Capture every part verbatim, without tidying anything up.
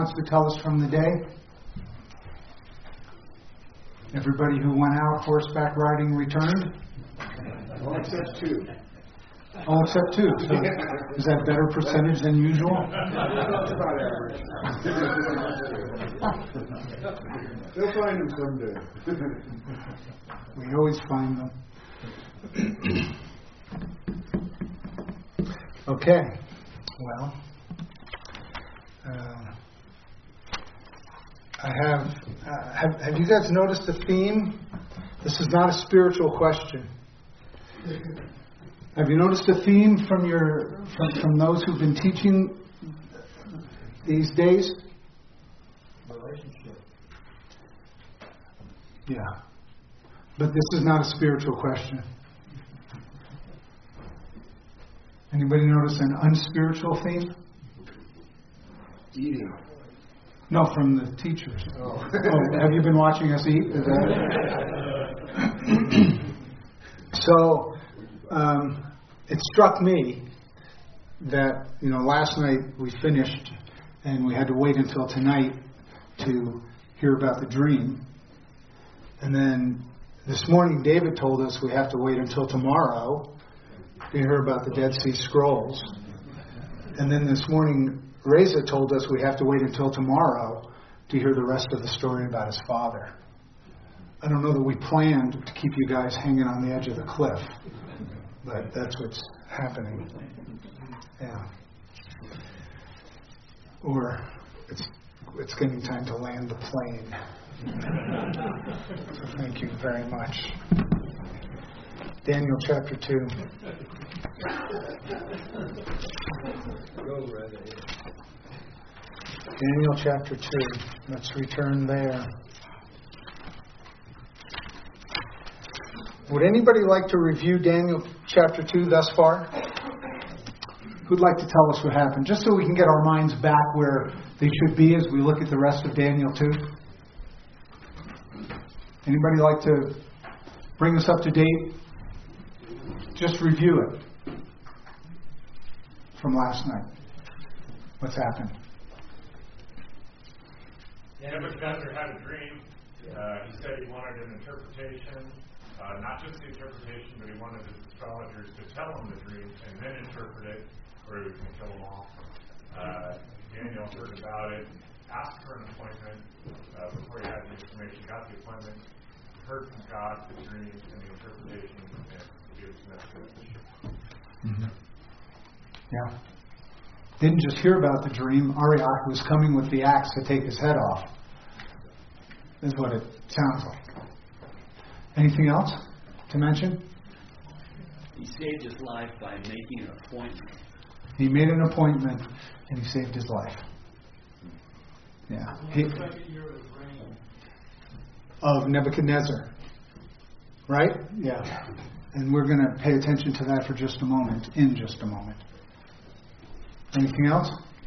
wants to tell us from the day? Everybody who went out horseback riding returned? All except two. All except two. So is that better percentage than usual? That's about average. They'll find them someday. We always find them. Okay. Well, uh, I have, uh, have. Have you guys noticed the theme? This is not a spiritual question. Have you noticed a theme from your from, from those who've been teaching these days? Relationship. Yeah. But this is not a spiritual question. Anybody notice an unspiritual theme? Eating. No, from the teachers. Oh. Oh, have you been watching us eat? Is that it? So, um, it struck me that, you know, last night we finished and we had to wait until tonight to hear about the dream. And then this morning David told us we have to wait until tomorrow to hear about the Dead Sea Scrolls. And then this morning Reza told us we have to wait until tomorrow to hear the rest of the story about his father. I don't know that we planned to keep you guys hanging on the edge of the cliff, but that's what's happening. Yeah. Or it's it's getting time to land the plane. So thank you very much. Daniel chapter two. Daniel chapter two. Let's return there. Would anybody like to review Daniel chapter two thus far? Who'd like to tell us what happened? Just so we can get our minds back where they should be as we look at the rest of Daniel two. Anybody like to bring us up to date? Just review it from last night. What's happened? Nebuchadnezzar had a dream. Uh, he said he wanted an interpretation. Uh, not just the interpretation, but he wanted his astrologers to tell him the dream and then interpret it, or he was going to kill them all. Uh, Daniel heard about it, asked for an appointment uh, before he had the information, got the appointment, heard from God the dream and the interpretation, and gave his message. Mm-hmm. Yeah. Didn't just hear about the dream. Arioch was coming with the axe to take his head off. Is what it sounds like. Anything else to mention? He saved his life by making an appointment. He made an appointment and he saved his life. Yeah. He, of Nebuchadnezzar. Right? Yeah. And we're going to pay attention to that for just a moment, in just a moment. Anything else?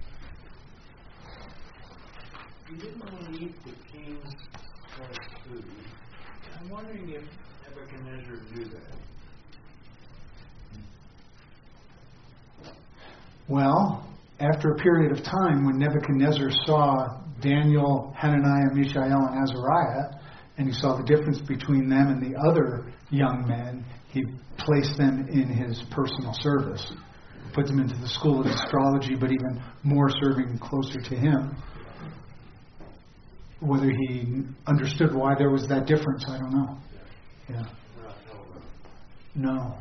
He didn't want to eat the king's food. I'm wondering if Nebuchadnezzar knew that. Well, after a period of time when Nebuchadnezzar saw Daniel, Hananiah, Mishael, and Azariah, and he saw the difference between them and the other young men, he placed them in his personal service. Put them into the school of astrology, but even more serving closer to him. Whether he understood why there was that difference, I don't know. Yeah. No.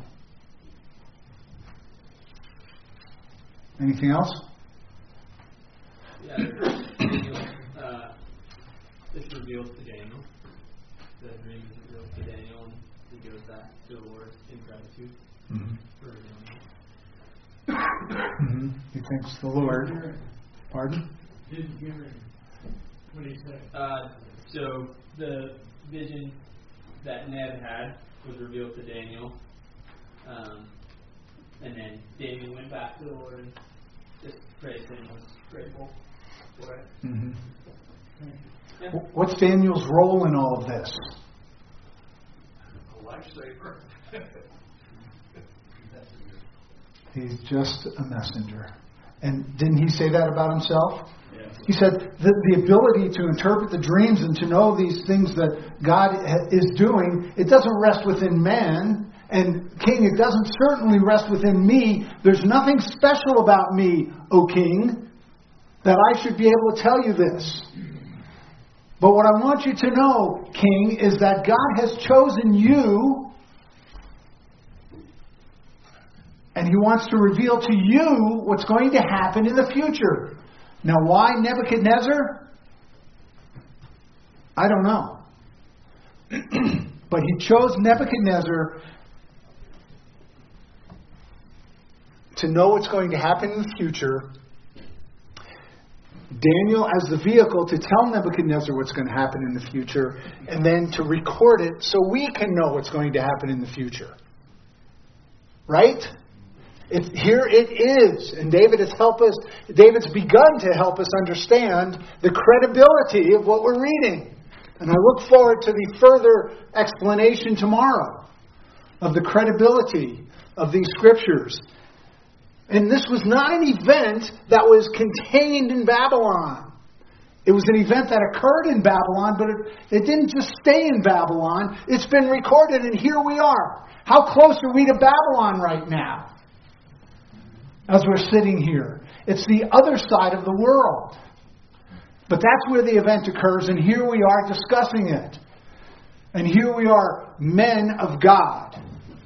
Anything else? Yeah, Daniel, uh, this reveals to Daniel. The dream is revealed to Daniel, and he goes back to the Lord in gratitude Mm-hmm. for revealing it. Mm-hmm. He thanks the Lord. Pardon? Didn't hear him. What did he say? Uh, so the vision that Neb had was revealed to Daniel. Um, and then Daniel went back to the Lord and just praised him and was grateful for it. Mm-hmm. Yeah. What's Daniel's role in all of this? A lifesaver. He's just a messenger. And didn't he say that about himself? He said the, the ability to interpret the dreams and to know these things that God is doing, it doesn't rest within man. And King, it doesn't certainly rest within me. There's nothing special about me, O King, that I should be able to tell you this. But what I want you to know, King, is that God has chosen you, and He wants to reveal to you what's going to happen in the future. Now, why Nebuchadnezzar? I don't know. But He chose Nebuchadnezzar to know what's going to happen in the future. Daniel as the vehicle to tell Nebuchadnezzar what's going to happen in the future, and then to record it so we can know what's going to happen in the future. Right? It, here it is. And David has helped us, David's begun to help us understand the credibility of what we're reading. And I look forward to the further explanation tomorrow of the credibility of these scriptures. And this was not an event that was contained in Babylon. It was an event that occurred in Babylon, but it, it didn't just stay in Babylon. It's been recorded, and here we are. How close are we to Babylon right now? As we're sitting here. It's the other side of the world. But that's where the event occurs, and here we are discussing it. And here we are, men of God,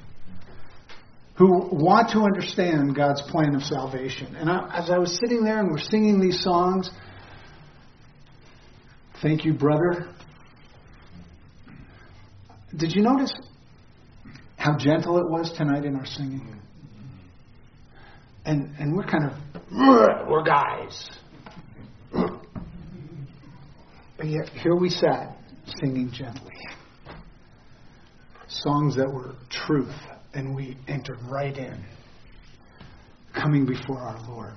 who want to understand God's plan of salvation. And I, as I was sitting there and we're singing these songs, thank you, brother. Did you notice how gentle it was tonight in our singing? And and we're kind of, we're guys. And yet here we sat, singing gently. Songs that were truth. And we entered right in, coming before our Lord.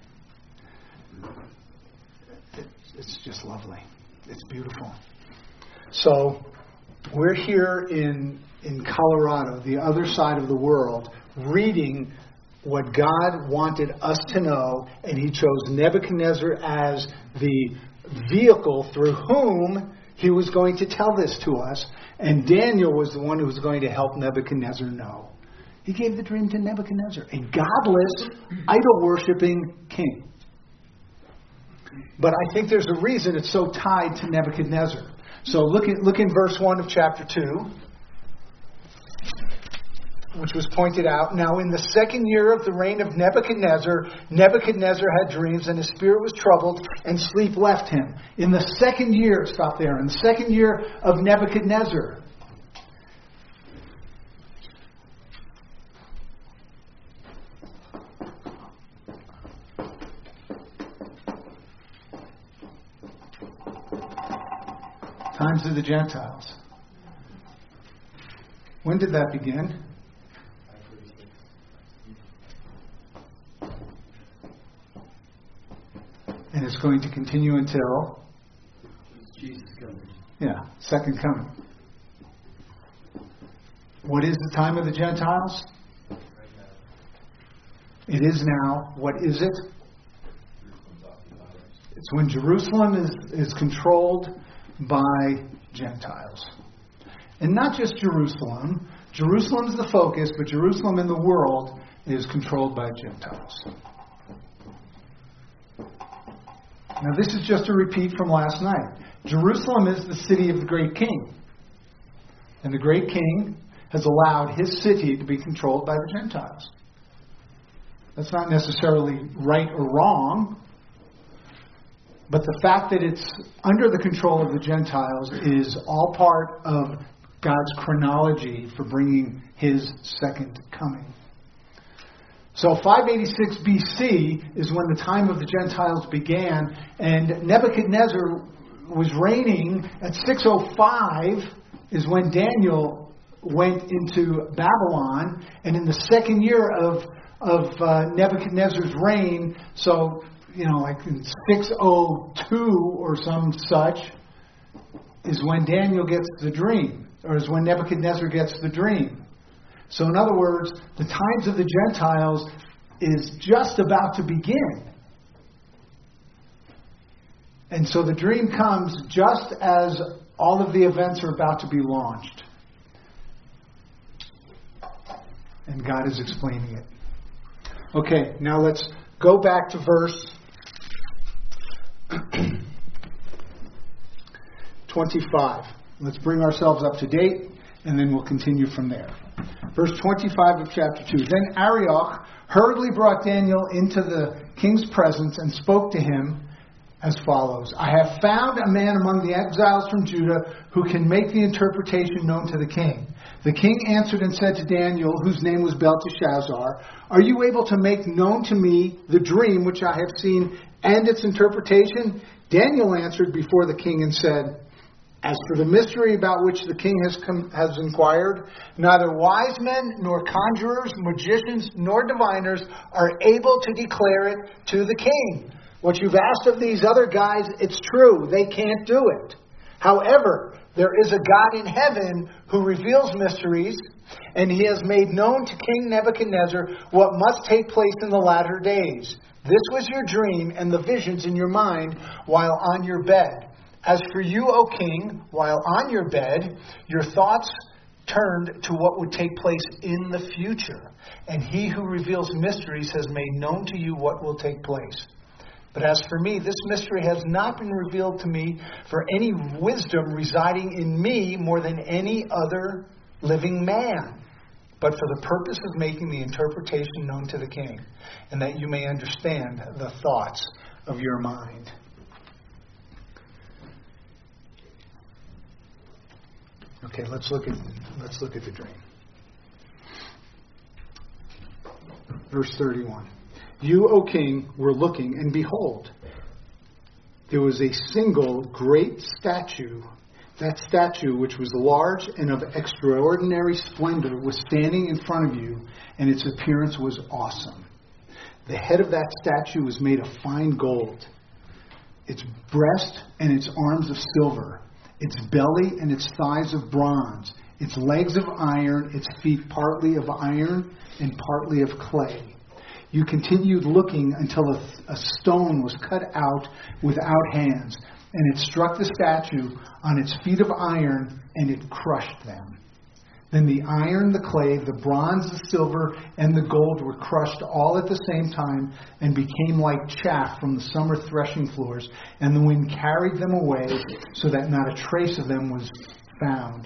It, it's just lovely. It's beautiful. So, we're here in, in Colorado, the other side of the world, reading what God wanted us to know, and He chose Nebuchadnezzar as the vehicle through whom He was going to tell this to us. And Daniel was the one who was going to help Nebuchadnezzar know. He gave the dream to Nebuchadnezzar, a godless, idol-worshipping king. But I think there's a reason it's so tied to Nebuchadnezzar. So look at look in verse one of chapter two, which was pointed out. Now in the second year of the reign of Nebuchadnezzar, Nebuchadnezzar had dreams, and his spirit was troubled, and sleep left him. In the second year, stop there, in the second year of Nebuchadnezzar. Times of the Gentiles. When did that begin? And it's going to continue until Jesus coming. Yeah, second coming. What is the time of the Gentiles? It is now. What is it? It's when Jerusalem is, is controlled by Gentiles. And not just Jerusalem. Jerusalem's the focus, but Jerusalem in the world is controlled by Gentiles. Now this is just a repeat from last night. Jerusalem is the city of the great king. And the great king has allowed his city to be controlled by the Gentiles. That's not necessarily right or wrong. But the fact that it's under the control of the Gentiles is all part of God's chronology for bringing His second coming. So five eighty-six B C is when the time of the Gentiles began, and Nebuchadnezzar was reigning at six oh five is when Daniel went into Babylon, and in the second year of of uh, Nebuchadnezzar's reign, so you know, like in six oh two or some such, is when Daniel gets the dream, or is when Nebuchadnezzar gets the dream. So in other words, the times of the Gentiles is just about to begin. And so the dream comes just as all of the events are about to be launched. And God is explaining it. Okay, now let's go back to verse twenty-five. Let's bring ourselves up to date, and then we'll continue from there. Verse twenty-five of chapter two. Then Arioch hurriedly brought Daniel into the king's presence and spoke to him as follows. I have found a man among the exiles from Judah who can make the interpretation known to the king. The king answered and said to Daniel, whose name was Belteshazzar, are you able to make known to me the dream which I have seen and its interpretation? Daniel answered before the king and said, as for the mystery about which the king has come, has inquired, neither wise men, nor conjurers, magicians, nor diviners are able to declare it to the king. What you've asked of these other guys, it's true. They can't do it. However, there is a God in heaven who reveals mysteries, and he has made known to King Nebuchadnezzar what must take place in the latter days. This was your dream and the visions in your mind while on your bed. As for you, O king, while on your bed, your thoughts turned to what would take place in the future. And he who reveals mysteries has made known to you what will take place. But as for me, this mystery has not been revealed to me for any wisdom residing in me more than any other living man, but for the purpose of making the interpretation known to the king, and that you may understand the thoughts of your mind. Okay, let's look at let's look at the dream. Verse thirty-one. You, O king, were looking, and behold, there was a single great statue. That statue, which was large and of extraordinary splendor, was standing in front of you, and its appearance was awesome. The head of that statue was made of fine gold, its breast and its arms of silver, its belly and its thighs of bronze, its legs of iron, its feet partly of iron and partly of clay. You continued looking until a, a stone was cut out without hands, and it struck the statue on its feet of iron, and it crushed them. Then the iron, the clay, the bronze, the silver, and the gold were crushed all at the same time and became like chaff from the summer threshing floors, and the wind carried them away so that not a trace of them was found.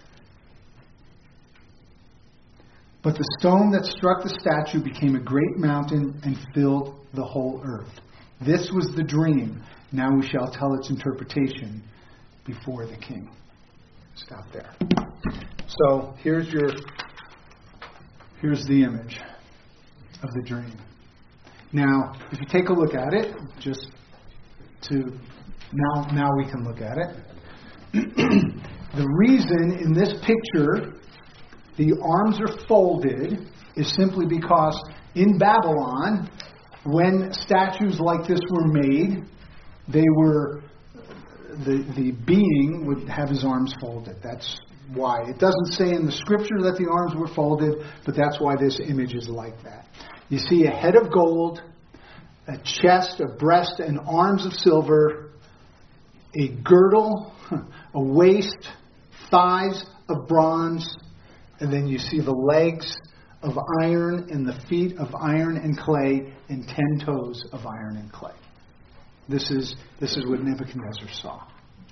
But the stone that struck the statue became a great mountain and filled the whole earth. This was the dream. Now we shall tell its interpretation before the king. Stop there. So here's your here's the image of the dream. Now, if you take a look at it, just to now now we can look at it. The reason in this picture the arms are folded is simply because in Babylon, when statues like this were made, they were the the being would have his arms folded. That's why. It doesn't say in the scripture that the arms were folded, but that's why this image is like that. You see a head of gold, a chest, a breast, and arms of silver, a girdle, a waist, thighs of bronze, and then you see the legs of iron and the feet of iron and clay and ten toes of iron and clay. This is this is what Nebuchadnezzar saw.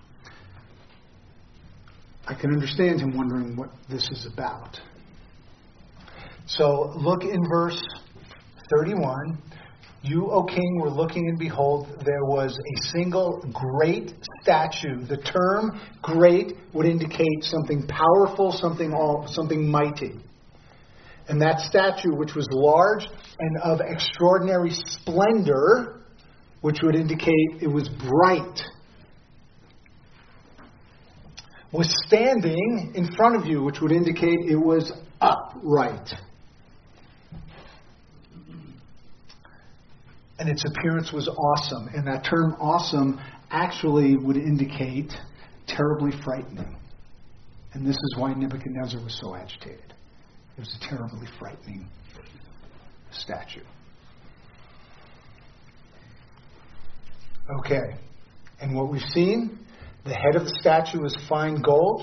I can understand him wondering what this is about. So look in verse thirty-one. You, O king, were looking, and behold, there was a single great statue. The term great would indicate something powerful, something all, something mighty. And that statue, which was large and of extraordinary splendor, which would indicate it was bright, was standing in front of you, which would indicate it was upright. And its appearance was awesome. And that term awesome actually would indicate terribly frightening. And this is why Nebuchadnezzar was so agitated. It was a terribly frightening statue. Okay. And what we've seen, the head of the statue is fine gold,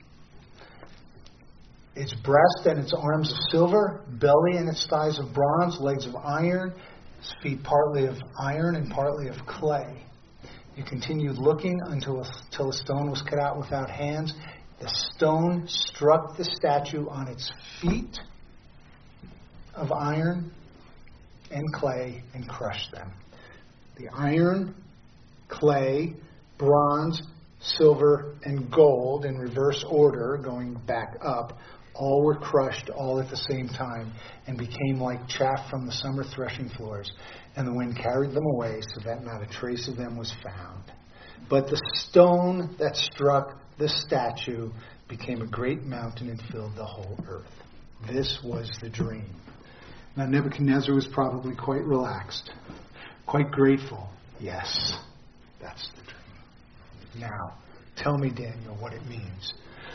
its breast and its arms of silver, belly and its thighs of bronze, legs of iron, its feet partly of iron and partly of clay. You continued looking until a, until a stone was cut out without hands. The stone struck the statue on its feet of iron and clay and crushed them. The iron, clay, bronze, silver, and gold in reverse order, going back up, all were crushed all at the same time and became like chaff from the summer threshing floors, and the wind carried them away so that not a trace of them was found. But the stone that struck the statue became a great mountain and filled the whole earth. This was the dream. Now Nebuchadnezzar was probably quite relaxed, quite grateful. Yes, that's the dream. Now, tell me, Daniel, what it means.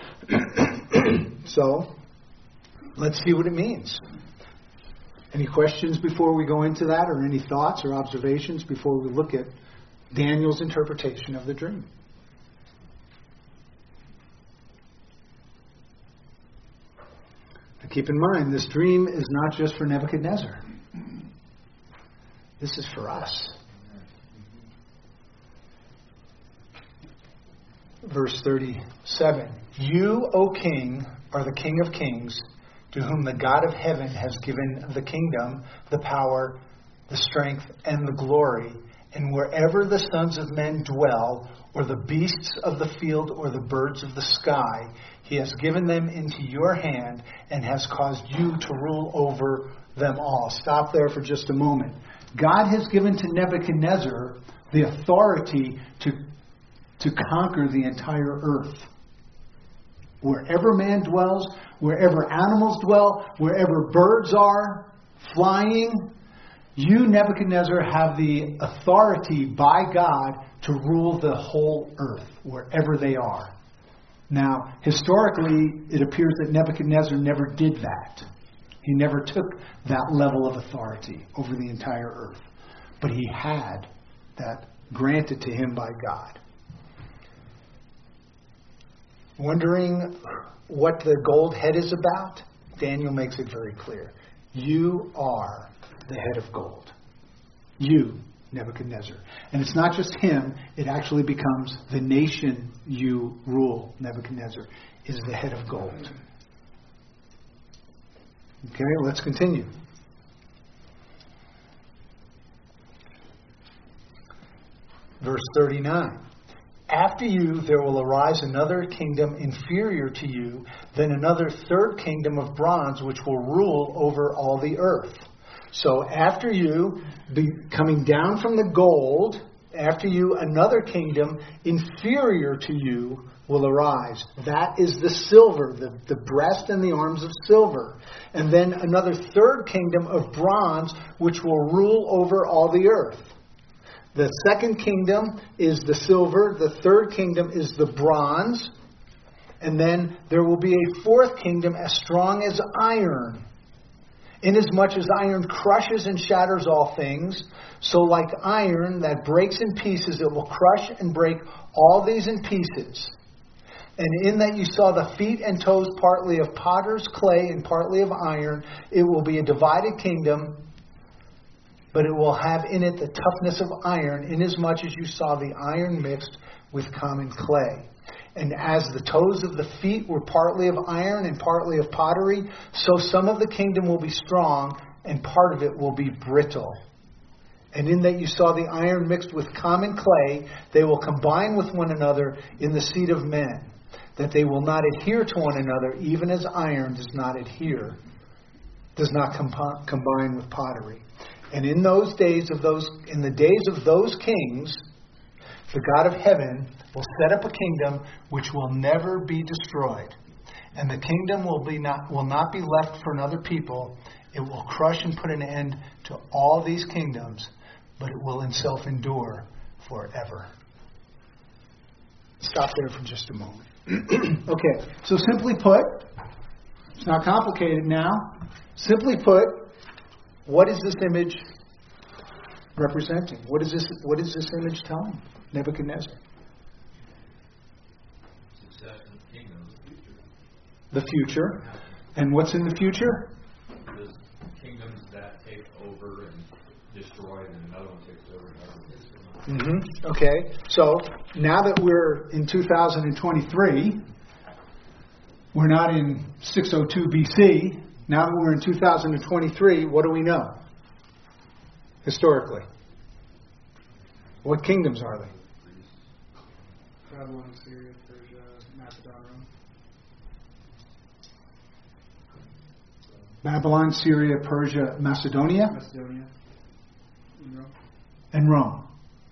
So, let's see what it means. Any questions before we go into that, or any thoughts or observations before we look at Daniel's interpretation of the dream? Now keep in mind, this dream is not just for Nebuchadnezzar. This is for us. Verse thirty-seven. You, O King, are the King of kings, to whom the God of heaven has given the kingdom, the power, the strength, and the glory. And wherever the sons of men dwell, or the beasts of the field, or the birds of the sky, he has given them into your hand and has caused you to rule over them all. Stop there for just a moment. God has given to Nebuchadnezzar the authority to, to conquer the entire earth. Wherever man dwells, wherever animals dwell, wherever birds are flying, you, Nebuchadnezzar, have the authority by God to rule the whole earth, wherever they are. Now, historically, it appears that Nebuchadnezzar never did that. He never took that level of authority over the entire earth. But he had that granted to him by God. Wondering what the gold head is about? Daniel makes it very clear. You are the head of gold. You, Nebuchadnezzar. And it's not just him, it actually becomes the nation you rule, Nebuchadnezzar, is the head of gold. Okay, let's continue. Verse thirty-nine. After you there will arise another kingdom inferior to you, then another third kingdom of bronze, which will rule over all the earth. So after you, be coming down from the gold, after you another kingdom inferior to you will arise. That is the silver, the, the breast and the arms of silver. And then another third kingdom of bronze, which will rule over all the earth. The second kingdom is the silver. The third kingdom is the bronze. And then there will be a fourth kingdom as strong as iron. Inasmuch as iron crushes and shatters all things, so like iron that breaks in pieces, it will crush and break all these in pieces. And in that you saw the feet and toes partly of potter's clay and partly of iron, it will be a divided kingdom, but it will have in it the toughness of iron, inasmuch as you saw the iron mixed with common clay. And as the toes of the feet were partly of iron and partly of pottery, so some of the kingdom will be strong, and part of it will be brittle. And in that you saw the iron mixed with common clay, they will combine with one another in the seed of men, that they will not adhere to one another, even as iron does not adhere, does not com- combine with pottery. And in those days of those, in the days of those kings, the God of heaven will set up a kingdom which will never be destroyed. And the kingdom will be not will not be left for another people. It will crush and put an end to all these kingdoms, but it will itself endure forever. Stop there for just a moment. Okay, so simply put, it's not complicated now. Simply put, what is this image representing? What is this? What is this image telling? Nebuchadnezzar? Succession of kingdoms, future. The future. And what's in the future? There's kingdoms that take over and destroy, and another one takes over and another one takes over. Mm-hmm. Okay. So now that we're in two thousand twenty-three, we're not in six oh two B C. Now that we're in two thousand twenty-three, what do we know? Historically. What kingdoms are they? Babylon, Syria, Persia, Macedon, Rome. Babylon, Syria, Persia, Macedonia, Macedonia. And Rome. and Rome.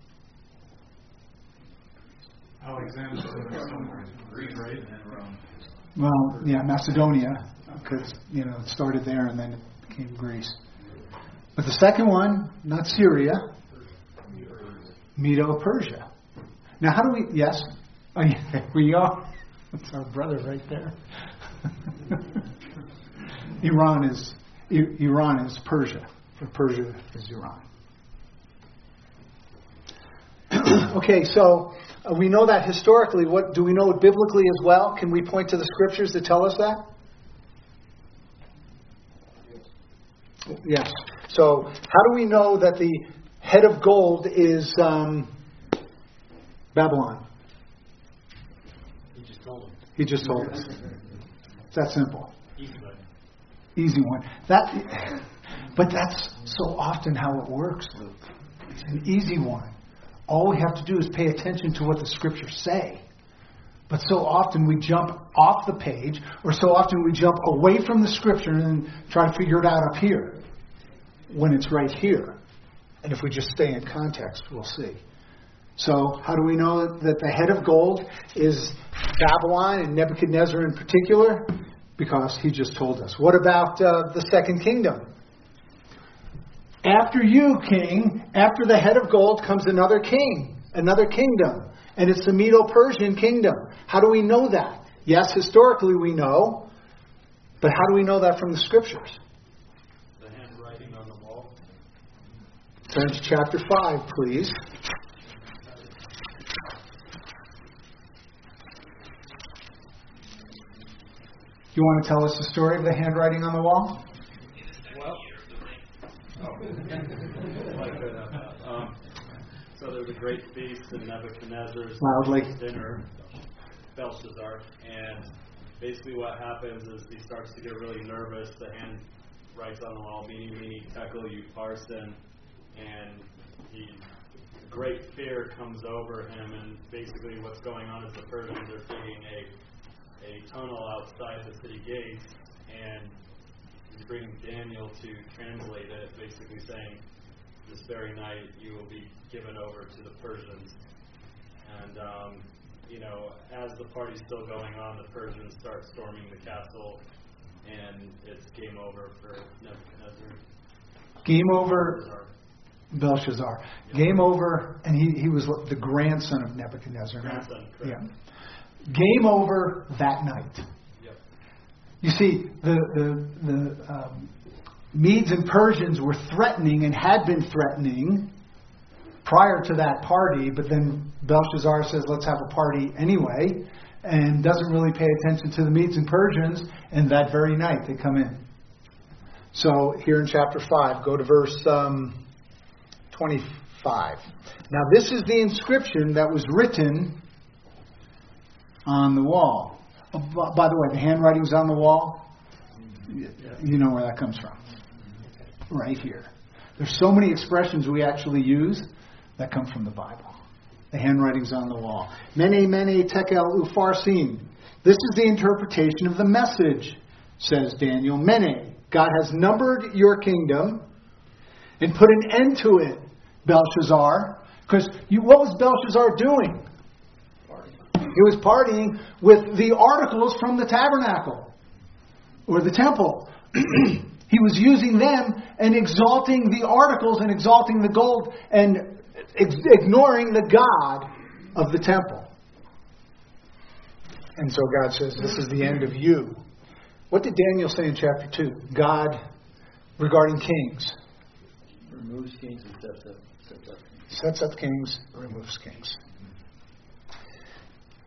Alexander somewhere in Greece, right? And then Rome. Well, yeah, Macedonia, because, you know, it started there and then it became Greece. But the second one, not Syria, Medo-Persia. Now, how do we, yes? Oh, yeah, we are. That's our brother right there. Iran is I- Iran is Persia. Or Persia is Iran. Okay, so uh, we know that historically. What do we know it biblically as well? Can we point to the scriptures that tell us that? Yes. So how do we know that the head of gold is um, Babylon? He just told him. He just told us. It's that simple. Easy button. Easy one. That, but that's so often how it works, Luke. It's an easy one. All we have to do is pay attention to what the scriptures say. But so often we jump off the page, or so often we jump away from the scripture and try to figure it out up here, when it's right here. And if we just stay in context, we'll see. So how do we know that the head of gold is Babylon and Nebuchadnezzar in particular? Because he just told us. What about uh, the second kingdom? After you, king, after the head of gold comes another king, another kingdom. And it's the Medo-Persian kingdom. How do we know that? Yes, historically we know. But how do we know that from the scriptures? The handwriting on the wall. Turn to chapter five, please. You want to tell us the story of the handwriting on the wall? Well, like uh, um, so there's a great feast in Nebuchadnezzar's Loudly. dinner, Belshazzar, and basically what happens is he starts to get really nervous. The hand writes on the wall, "Mene, mene, tekel, upharsin," and he great fear comes over him. And basically, what's going on is the Persians are digging a a tunnel outside the city gates, and he's bringing Daniel to translate it, basically saying, this very night you will be given over to the Persians. And, um, you know, as the party's still going on, the Persians start storming the castle, and it's game over for Nebuchadnezzar. Game over Belshazzar. Game over, and he, he was the grandson of Nebuchadnezzar. Grandson, correct. Yeah. Game over that night. Yep. You see, the the, the um, Medes and Persians were threatening and had been threatening prior to that party, but then Belshazzar says, let's have a party anyway, and doesn't really pay attention to the Medes and Persians, and that very night they come in. So here in chapter five, go to verse um, twenty-five. Now this is the inscription that was written on the wall. Oh, by the way, the handwriting's on the wall. You know where that comes from. Right here. There's so many expressions we actually use that come from the Bible. The handwriting's on the wall. Mene, mene, tekel, upharsin. This is the interpretation of the message, says Daniel. Mene, God has numbered your kingdom and put an end to it, Belshazzar. Because what was Belshazzar doing? He was partying with the articles from the tabernacle or the temple. He was using them and exalting the articles and exalting the gold and ex- ignoring the God of the temple. And so God says, this is the end of you. What did Daniel say in chapter two? God, regarding kings. Removes kings and sets up, sets up kings. Sets up kings, removes kings.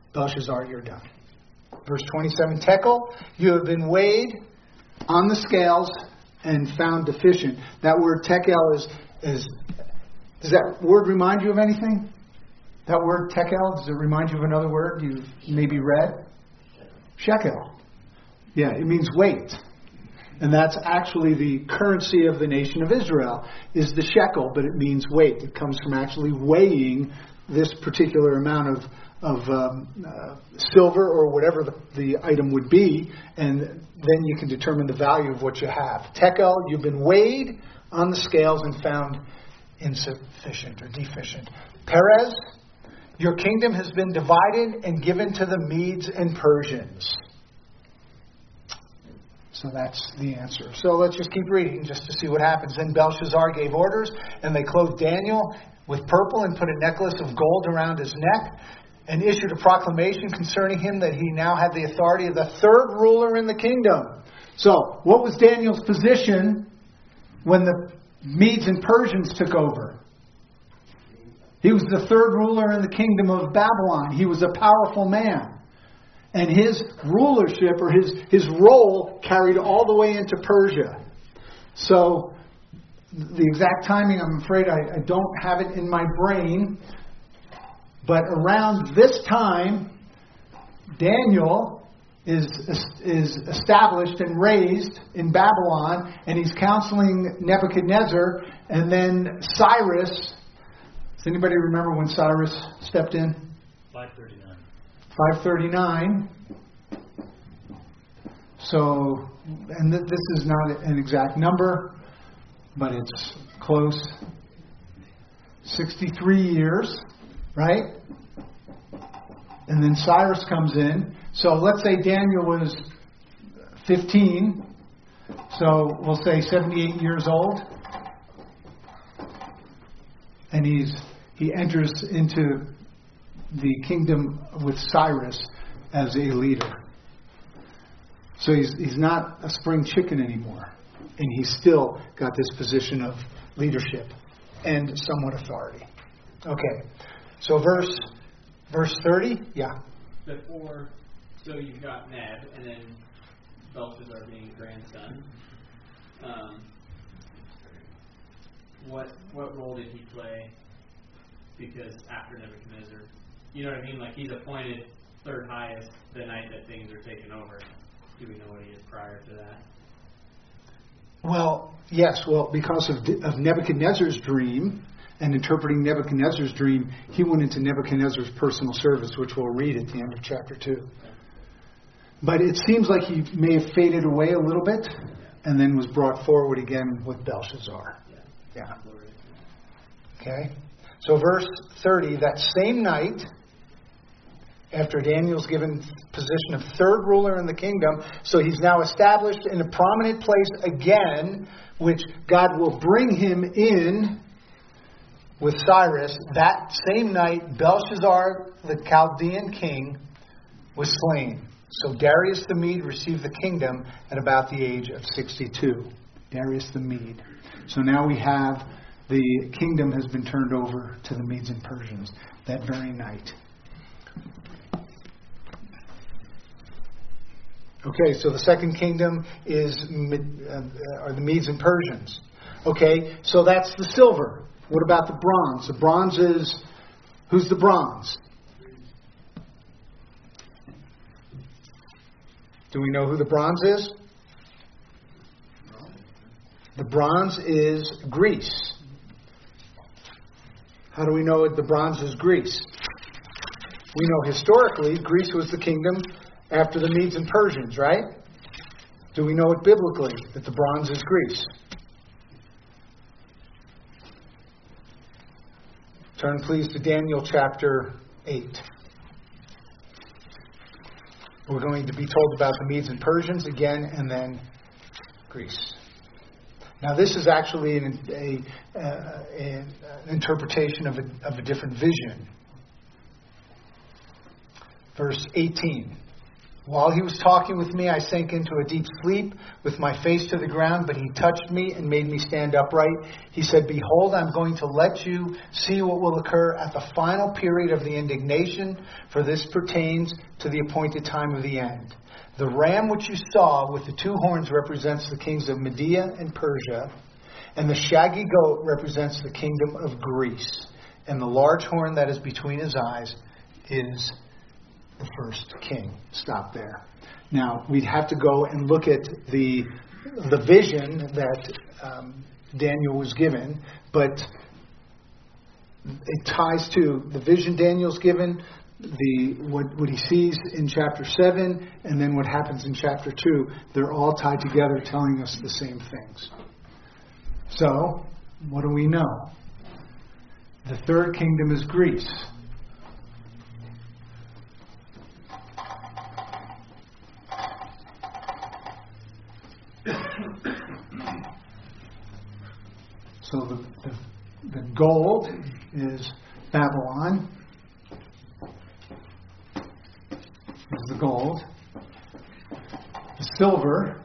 Belshazzar, you're done. Verse twenty-seven, Tekel, you have been weighed on the scales and found deficient. That word Tekel is, is, does that word remind you of anything? That word Tekel, does it remind you of another word you maybe read? Shekel. Yeah, it means weight. And that's actually the currency of the nation of Israel, is the shekel, but it means weight. It comes from actually weighing this particular amount of, of um, uh, silver or whatever the, the item would be, and then you can determine the value of what you have. Tekel, you've been weighed on the scales and found insufficient or deficient. Perez, your kingdom has been divided and given to the Medes and Persians. So that's the answer. So let's just keep reading just to see what happens. Then Belshazzar gave orders, and they clothed Daniel with purple and put a necklace of gold around his neck, and issued a proclamation concerning him that he now had the authority of the third ruler in the kingdom. So what was Daniel's position when the Medes and Persians took over? He was the third ruler in the kingdom of Babylon. He was a powerful man. And his rulership or his, his role carried all the way into Persia. So the exact timing, I'm afraid I, I don't have it in my brain. But around this time, Daniel is, is established and raised in Babylon. And he's counseling Nebuchadnezzar. And then Cyrus. Does anybody remember when Cyrus stepped in? five thirty-nine. five thirty-nine. So, and th- this is not an exact number, but it's close. sixty-three years, right? And then Cyrus comes in. So let's say Daniel was fifteen. So we'll say seventy-eight years old. And he's he enters into the kingdom with Cyrus as a leader. So he's he's not a spring chicken anymore. And he's still got this position of leadership and somewhat authority. Okay. So verse verse thirty, yeah. Before, so you've got Neb, and then Belshazzar being a grandson. Um, what what role did he play? Because after Nebuchadnezzar, you know what I mean? Like he's appointed third highest the night that things are taken over. Do we know what he is prior to that? Well, yes. Well, because of, of Nebuchadnezzar's dream and interpreting Nebuchadnezzar's dream, he went into Nebuchadnezzar's personal service, which we'll read at the end of chapter two. But it seems like he may have faded away a little bit and then was brought forward again with Belshazzar. Yeah. Okay. So verse thirty, that same night, after Daniel's given position of third ruler in the kingdom, so he's now established in a prominent place again, which God will bring him in with Cyrus. That same night, Belshazzar, the Chaldean king, was slain. So Darius the Mede received the kingdom at about the age of sixty-two. Darius the Mede. So now we have the kingdom has been turned over to the Medes and Persians that very night. Okay, so the second kingdom is uh, are the Medes and Persians. Okay, so that's the silver. What about the bronze? The bronze is, who's the bronze? Do we know who the bronze is? The bronze is Greece. How do we know the bronze is Greece? We know historically Greece was the kingdom after the Medes and Persians, right? Do we know it biblically that the bronze is Greece? Turn please to Daniel chapter eight. We're going to be told about the Medes and Persians again and then Greece. Now this is actually an, a, uh, an interpretation of a, of a different vision. Verse eighteen. While he was talking with me, I sank into a deep sleep with my face to the ground, but he touched me and made me stand upright. He said, "Behold, I'm going to let you see what will occur at the final period of the indignation, for this pertains to the appointed time of the end. The ram which you saw with the two horns represents the kings of Media and Persia, and the shaggy goat represents the kingdom of Greece. And the large horn that is between his eyes is the first king." Stop there. Now, we'd have to go and look at the the vision that um, Daniel was given, but it ties to the vision Daniel's given, the what, what he sees in chapter seven, and then what happens in chapter two. They're all tied together, telling us the same things. So, what do we know? The third kingdom is Greece. So the, the, the gold is Babylon. Is the gold. The silver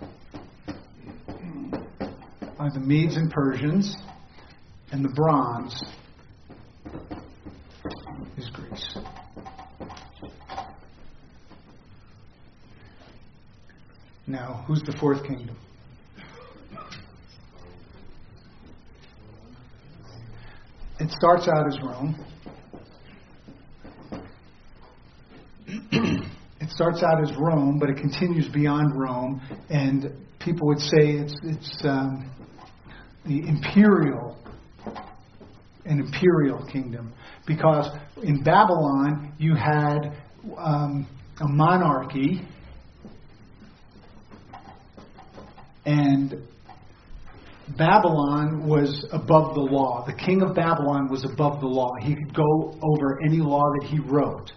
are the Medes and Persians. And the bronze is Greece. Now, who's the fourth kingdom? It starts out as Rome. It starts out as Rome, but it continues beyond Rome, and people would say it's it's um, the imperial, an imperial kingdom, because in Babylon you had um, a monarchy, and Babylon was above the law. The king of Babylon was above the law. He could go over any law that he wrote.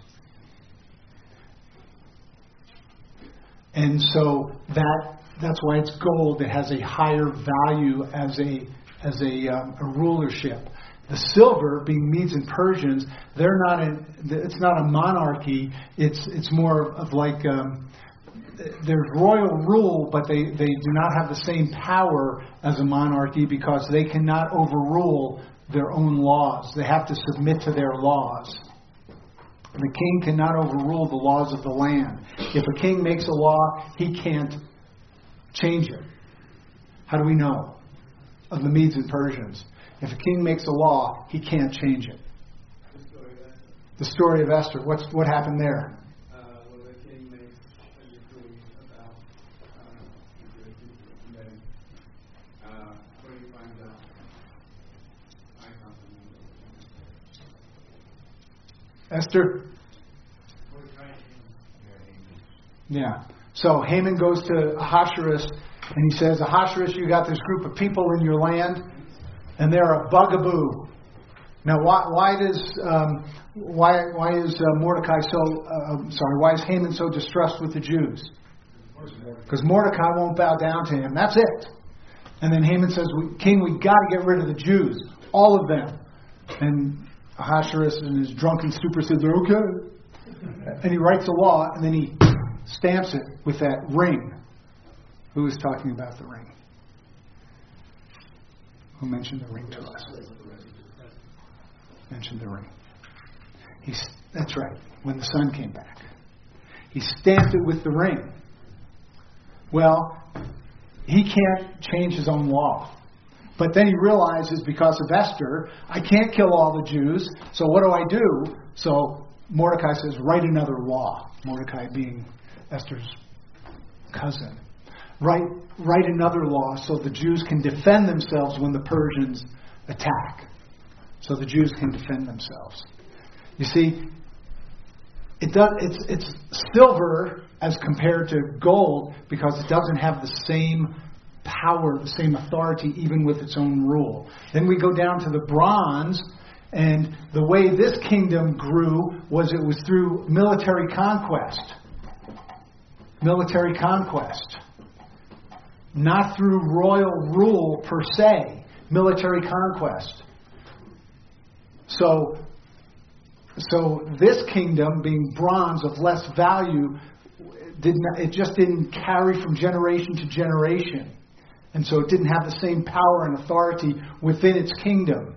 And so that that's why it's gold. It has a higher value as a as a, um, a rulership. The silver, being Medes and Persians, they're not a, it's not a monarchy. It's it's more of like um, there's royal rule, but they, they do not have the same power as a monarchy because they cannot overrule their own laws. They have to submit to their laws. And the king cannot overrule the laws of the land. If a king makes a law, he can't change it. How do we know? Of the Medes and Persians. If a king makes a law, he can't change it. The story of Esther. What's what happened there? Esther? Yeah. So Haman goes to Ahasuerus and he says, "Ahasuerus, you got this group of people in your land and they're a bugaboo." Now, why, why does um, why why is uh, Mordecai so uh, sorry? Why is Haman so distressed with the Jews? Because Mordecai won't bow down to him. That's it. And then Haman says, "King, we got to get rid of the Jews, all of them." And Ahasuerus in his drunken stupor says, "Okay." And he writes a law, and then he stamps it with that ring. Who is talking about the ring? Who mentioned the ring to us? Mentioned the ring. He's, that's right, when the son came back. He stamped it with the ring. Well, he can't change his own law. But then he realizes because of Esther, I can't kill all the Jews, so what do I do? So Mordecai says, write another law. Mordecai being Esther's cousin. Write, write another law so the Jews can defend themselves when the Persians attack. So the Jews can defend themselves. You see, it does, it's, it's silver as compared to gold because it doesn't have the same power, the same authority, even with its own rule. Then we go down to the bronze, and the way this kingdom grew was it was through military conquest. Military conquest. Not through royal rule per se. Military conquest. So, so this kingdom, being bronze of less value, didn't. It just didn't carry from generation to generation, and so it didn't have the same power and authority within its kingdom.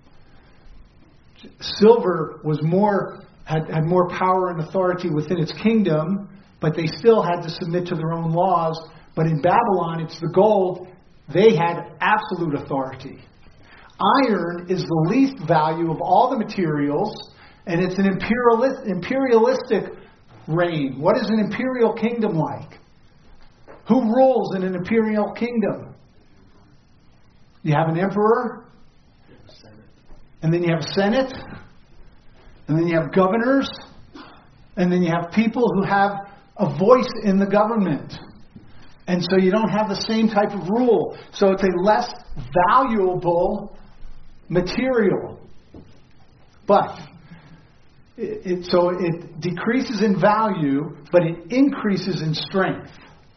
Silver was more had, had more power and authority within its kingdom, but they still had to submit to their own laws. But in Babylon, it's the gold. They had absolute authority. Iron is the least value of all the materials, and it's an imperialist, imperialistic reign. What is an imperial kingdom like? Who rules in an imperial kingdom? You have an emperor, and then you have a senate, and then you have governors, and then you have people who have a voice in the government. And so you don't have the same type of rule. So it's a less valuable material. But, it, it, so it decreases in value, but it increases in strength.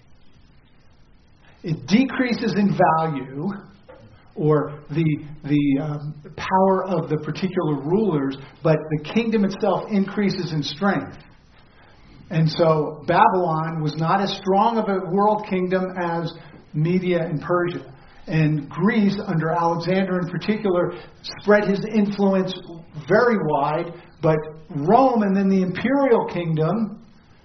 It decreases in value, or the the um, power of the particular rulers, but the kingdom itself increases in strength. And so Babylon was not as strong of a world kingdom as Media and Persia. And Greece, under Alexander in particular, spread his influence very wide. But Rome and then the imperial kingdom,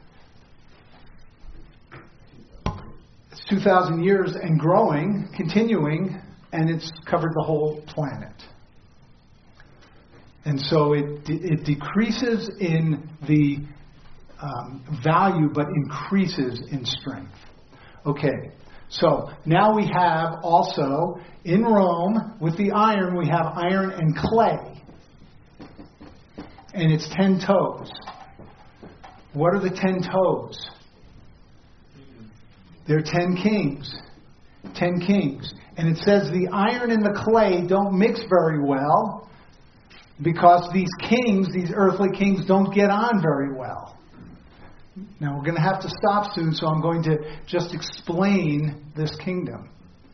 it's two thousand years and growing, continuing, and it's covered the whole planet. And so it it decreases in the um, value, but increases in strength. Okay, so now we have also in Rome with the iron, we have iron and clay, and it's ten toes. What are the ten toes? They're ten kings. Ten kings. And it says the iron and the clay don't mix very well because these kings, these earthly kings, don't get on very well. Now we're going to have to stop soon, so I'm going to just explain this kingdom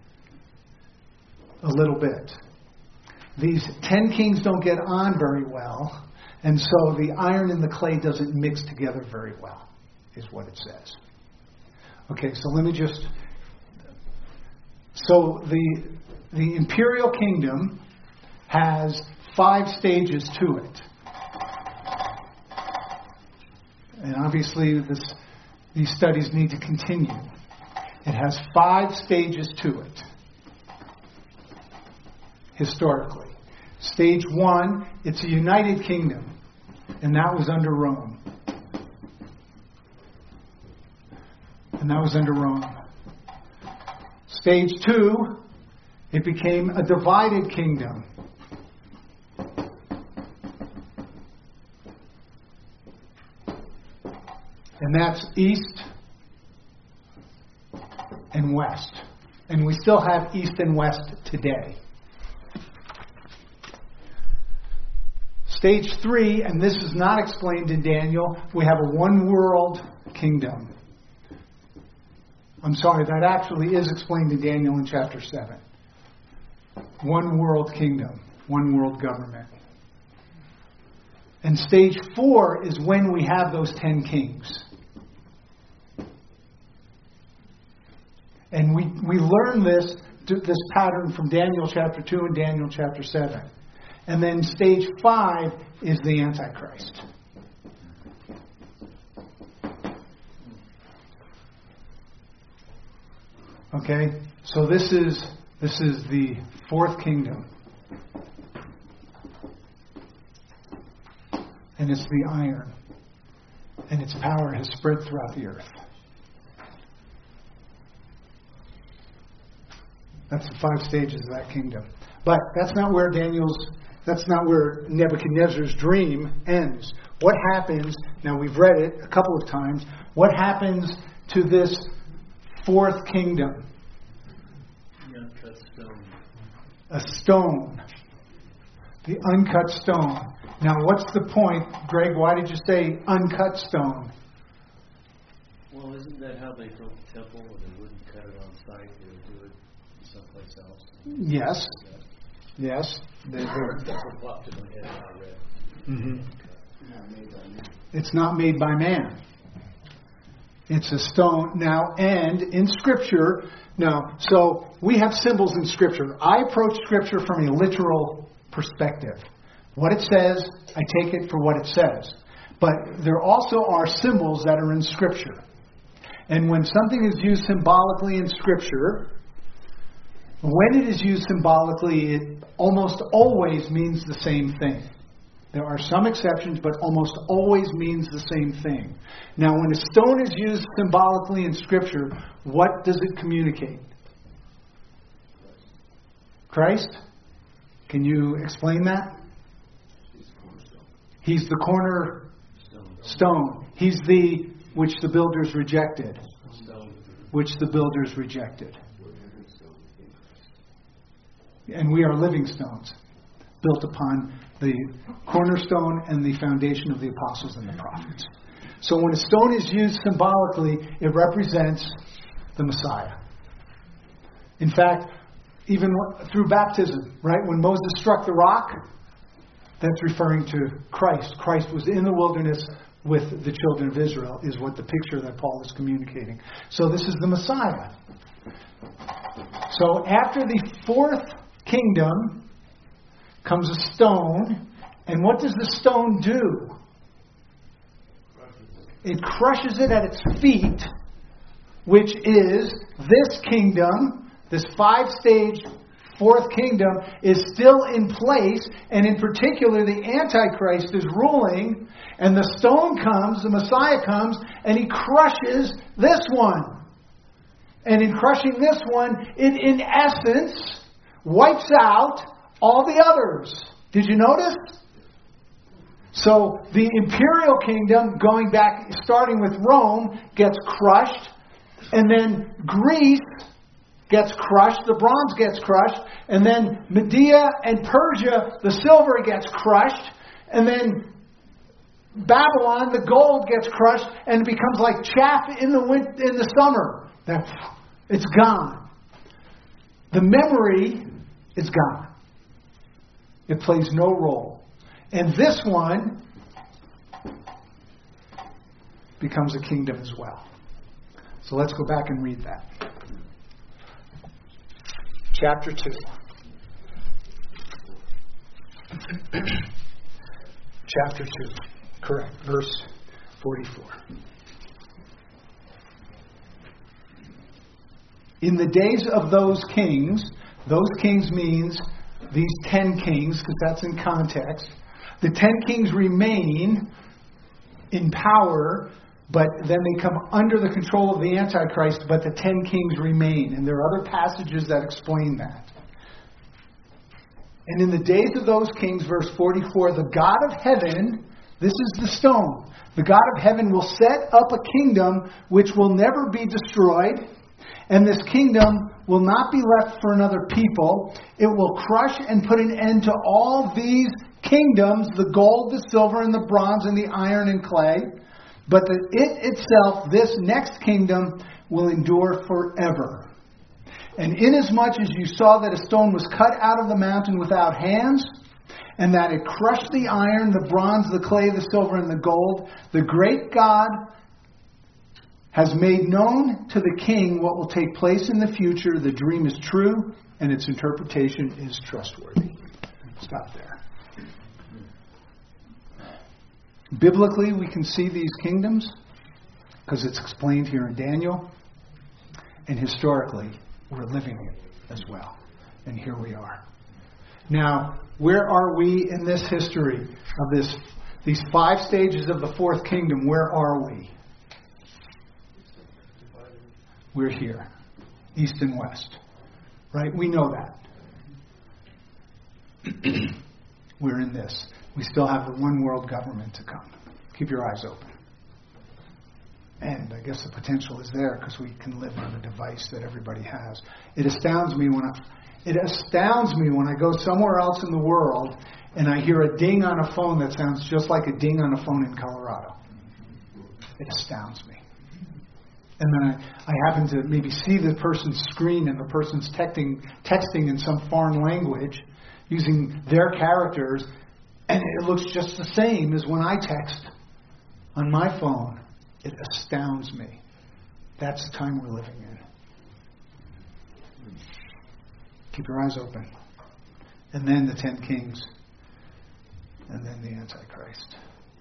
a little bit. These ten kings don't get on very well, and so the iron and the clay doesn't mix together very well, is what it says. Okay, so let me just... So the the imperial kingdom has five stages to it. And obviously this, these studies need to continue. It has five stages to it, historically. Stage one, it's a united kingdom, and that was under Rome. And that was under Rome. Stage two, it became a divided kingdom. And that's east and west. And we still have east and west today. Stage three, and this is not explained in Daniel, we have a one world kingdom. I'm sorry, that actually is explained in Daniel in chapter seven. One world kingdom, one world government. And stage four is when we have those ten kings. And we, we learn this, this pattern from Daniel chapter two and Daniel chapter seven. And then stage five is the Antichrist. Okay, so this is this is the fourth kingdom. And it's the iron. And its power has spread throughout the earth. That's the five stages of that kingdom. But that's not where Daniel's, that's not where Nebuchadnezzar's dream ends. What happens, now we've read it a couple of times, what happens to this fourth kingdom? The uncut stone. A stone. The uncut stone. Now what's the point, Greg? Why did you say uncut stone? Well, isn't that how they built the temple? When they wouldn't cut it on site, they would do it someplace else? Yes. Yes. That's what popped in my head when I read. Mm-hmm. It's not made by man. It's a stone now, and in Scripture, now, so we have symbols in Scripture. I approach Scripture from a literal perspective. What it says, I take it for what it says. But there also are symbols that are in Scripture. And when something is used symbolically in Scripture, when it is used symbolically, it almost always means the same thing. There are some exceptions, but almost always means the same thing. Now, when a stone is used symbolically in Scripture, what does it communicate? Christ? Can you explain that? He's the cornerstone. He's the, which the builders rejected. Which the builders rejected. And we are living stones, built upon the cornerstone and the foundation of the apostles and the prophets. So when a stone is used symbolically, it represents the Messiah. In fact, even through baptism, right? When Moses struck the rock, that's referring to Christ. Christ was in the wilderness with the children of Israel, is what the picture that Paul is communicating. So this is the Messiah. So after the fourth kingdom comes a stone, and what does the stone do? It crushes it at its feet, which is this kingdom, this five-stage fourth kingdom is still in place, and in particular the Antichrist is ruling, and the stone comes, the Messiah comes, and he crushes this one. And in crushing this one, it in essence wipes out all the others. Did you notice? So the imperial kingdom, going back, starting with Rome, gets crushed, and then Greece gets crushed, the bronze gets crushed, and then Media and Persia, the silver gets crushed, and then Babylon, the gold gets crushed, and it becomes like chaff in the winter, in the summer. It's gone. The memory is gone. It plays no role. And this one becomes a kingdom as well. So let's go back and read that. Chapter two. Chapter two. Correct. Verse forty-four. In the days of those kings, those kings means these ten kings, because that's in context. The ten kings remain in power, but then they come under the control of the Antichrist, but the ten kings remain. And there are other passages that explain that. And in the days of those kings, verse forty-four, the God of heaven, this is the stone, the God of heaven will set up a kingdom which will never be destroyed. And this kingdom will not be left for another people. It will crush and put an end to all these kingdoms, the gold, the silver, and the bronze, and the iron and clay. But the, it itself, this next kingdom, will endure forever. And inasmuch as you saw that a stone was cut out of the mountain without hands, and that it crushed the iron, the bronze, the clay, the silver, and the gold, the great God has made known to the king what will take place in the future. The dream is true, and its interpretation is trustworthy. Stop there. Biblically, we can see these kingdoms because it's explained here in Daniel. And historically, we're living it as well. And here we are. Now, where are we in this history of this? These five stages of the fourth kingdom, where are we? We're here. East and west. Right? We know that. We're in this. We still have the one world government to come. Keep your eyes open. And I guess the potential is there because we can live on a device that everybody has. It astounds me when I, it astounds me when I go somewhere else in the world and I hear a ding on a phone that sounds just like a ding on a phone in Colorado. It astounds me. And then I, I happen to maybe see the person's screen and the person's texting, texting in some foreign language using their characters, and it looks just the same as when I text on my phone. It astounds me. That's the time we're living in. Keep your eyes open. And then the ten kings. And then the Antichrist.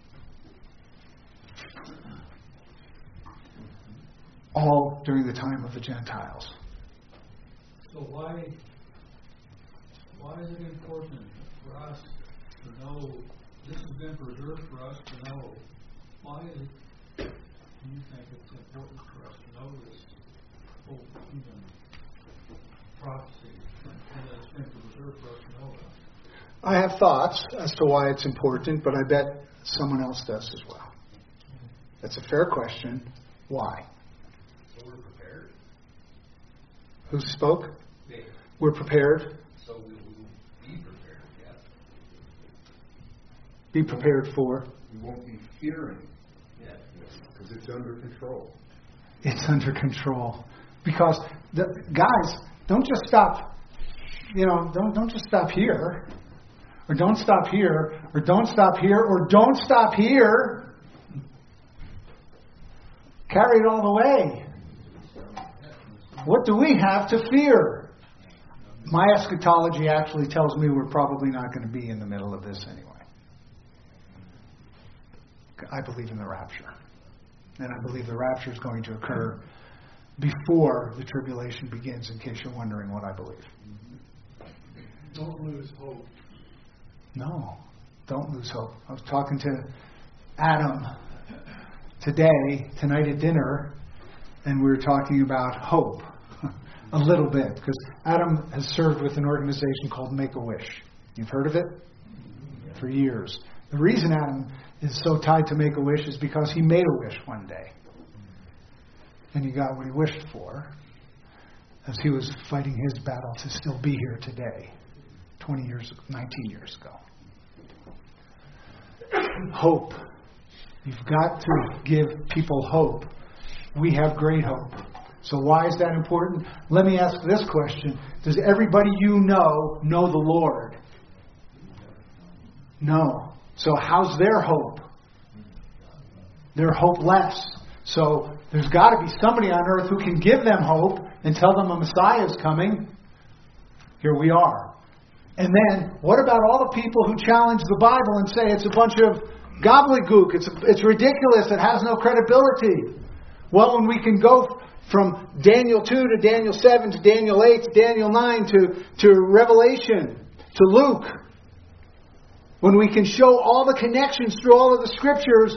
All during the time of the Gentiles. So why why is it important for us to know this has been preserved for us to know? Why is it, do you think it's important for us to know this whole even prophecy and that it's been preserved for us to know about? I have thoughts as to why it's important, but I bet someone else does as well. That's a fair question. Why? So we're prepared. Who spoke? Yeah. We're prepared. So we will be prepared, yeah. Be prepared for. We won't be fearing. Yeah. Because it's under control. It's under control. Because, the, guys, don't just stop, you know, don't, don't just stop here. Or don't stop here. Or don't stop here. Or don't stop here. Carry it all the way. What do we have to fear? My eschatology actually tells me we're probably not going to be in the middle of this anyway. I believe in the rapture. And I believe the rapture is going to occur before the tribulation begins, in case you're wondering what I believe. Don't lose hope. No, don't lose hope. I was talking to Adam today, tonight at dinner, and we were talking about hope a little bit, because Adam has served with an organization called Make-A-Wish. You've heard of it? For years. The reason Adam is so tied to Make-A-Wish is because he made a wish one day. And he got what he wished for, as he was fighting his battle to still be here today, twenty years, nineteen years ago. Hope. You've got to give people hope. We have great hope. So why is that important? Let me ask this question. Does everybody you know know the Lord? No. So how's their hope? They're hopeless. So there's got to be somebody on earth who can give them hope and tell them a Messiah is coming. Here we are. And then, what about all the people who challenge the Bible and say it's a bunch of gobbledygook, it's, it's ridiculous, it has no credibility? Well, when we can go from Daniel two to Daniel seven to Daniel eight to Daniel nine to, to Revelation to Luke, when we can show all the connections through all of the scriptures,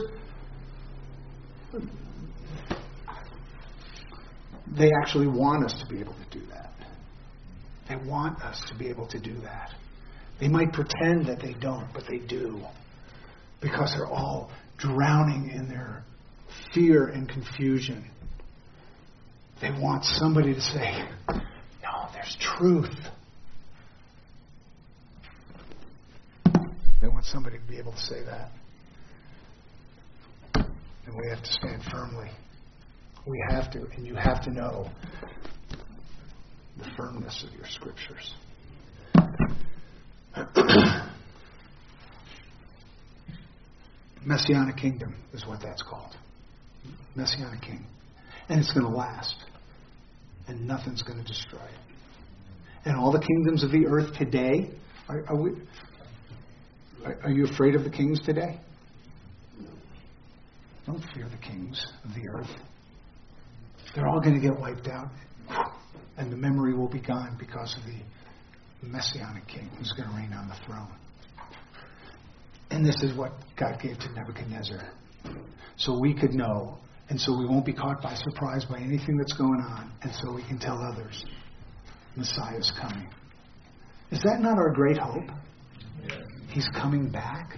they actually want us to be able to do that. They want us to be able to do that. They might pretend that they don't, but they do. Because they're all drowning in their fear and confusion. They want somebody to say, no, there's truth. They want somebody to be able to say that. And we have to stand firmly. We have to, and you have to know the firmness of your scriptures. Messianic kingdom is what that's called. Messianic king. And it's going to last. And nothing's going to destroy it. And all the kingdoms of the earth today, are, are we... Are you afraid of the kings today? Don't fear the kings of the earth. They're all going to get wiped out. And the memory will be gone because of the Messianic king who's going to reign on the throne. And this is what God gave to Nebuchadnezzar. So we could know. And so we won't be caught by surprise by anything that's going on. And so we can tell others, Messiah's coming. Is that not our great hope? He's coming back.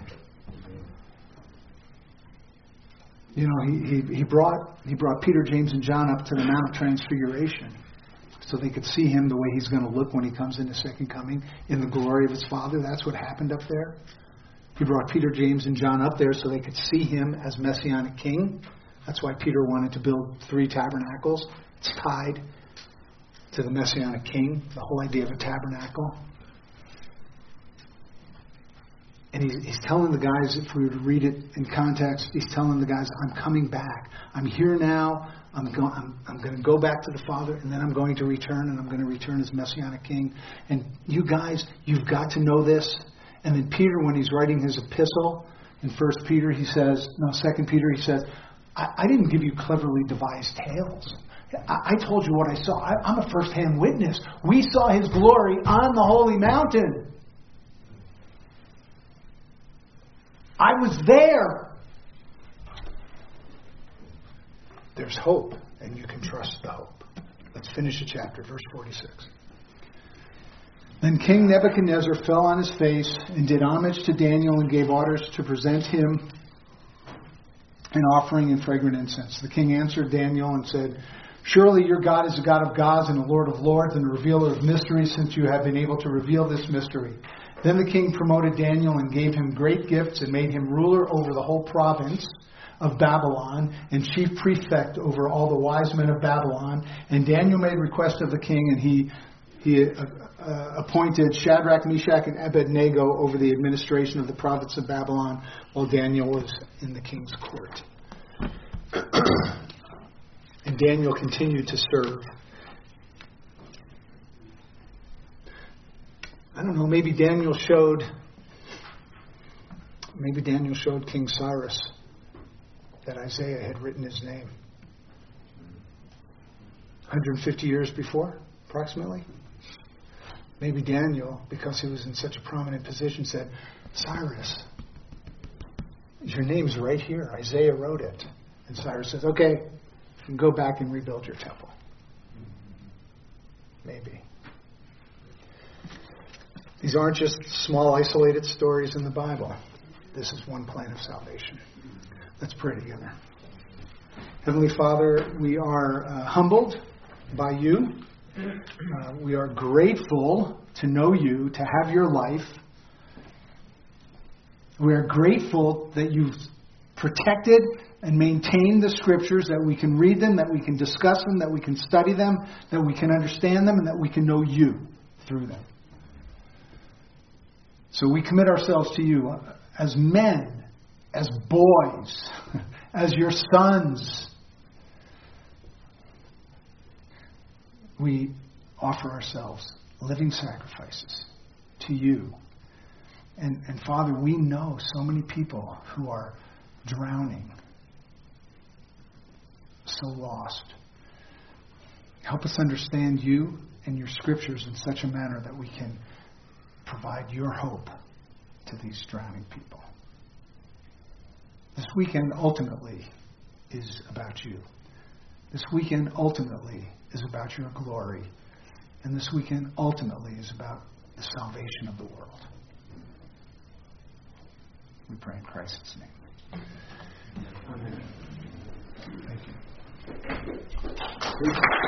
You know, he, he, he brought he brought Peter, James, and John up to the Mount of Transfiguration so they could see him the way he's going to look when he comes in his second coming in the glory of his Father. That's what happened up there. He brought Peter, James, and John up there so they could see him as Messianic King. That's why Peter wanted to build three tabernacles. It's tied to the Messianic King, the whole idea of a tabernacle. And he's, he's telling the guys, if we were to read it in context, he's telling the guys, I'm coming back. I'm here now. I'm, go- I'm, I'm going to go back to the Father, and then I'm going to return, and I'm going to return as Messianic King. And you guys, you've got to know this. And then Peter, when he's writing his epistle in First Peter, he says, no, Second Peter, he says, I, I didn't give you cleverly devised tales. I, I told you what I saw. I, I'm a first-hand witness. We saw his glory on the holy mountain. I was there. There's hope, and you can trust the hope. Let's finish the chapter, verse forty-six. Then King Nebuchadnezzar fell on his face and did homage to Daniel and gave orders to present him an offering and fragrant incense. The king answered Daniel and said, surely your God is a God of gods and a Lord of lords and a revealer of mysteries, since you have been able to reveal this mystery. Then the king promoted Daniel and gave him great gifts and made him ruler over the whole province of Babylon and chief prefect over all the wise men of Babylon. And Daniel made request of the king, and he he uh, uh, appointed Shadrach, Meshach, and Abednego over the administration of the province of Babylon, while Daniel was in the king's court. And Daniel continued to serve. I don't know, maybe Daniel showed, maybe Daniel showed King Cyrus that Isaiah had written his name. one hundred fifty years before, approximately. Maybe Daniel, because he was in such a prominent position, said, Cyrus, your name's right here. Isaiah wrote it. And Cyrus says, okay, you can go back and rebuild your temple. Maybe. These aren't just small, isolated stories in the Bible. This is one plan of salvation. Let's pray together. Heavenly Father, we are uh, humbled by you. Uh, we are grateful to know you, to have your life. We are grateful that you've protected and maintained the Scriptures, that we can read them, that we can discuss them, that we can study them, that we can understand them, and that we can know you through them. So we commit ourselves to you as men, as boys, as your sons. We offer ourselves living sacrifices to you. And, and Father, we know so many people who are drowning, so lost. Help us understand you and your Scriptures in such a manner that we can provide your hope to these drowning people. This weekend ultimately is about you. This weekend ultimately is about your glory. And this weekend ultimately is about the salvation of the world. We pray in Christ's name. Amen. Thank you.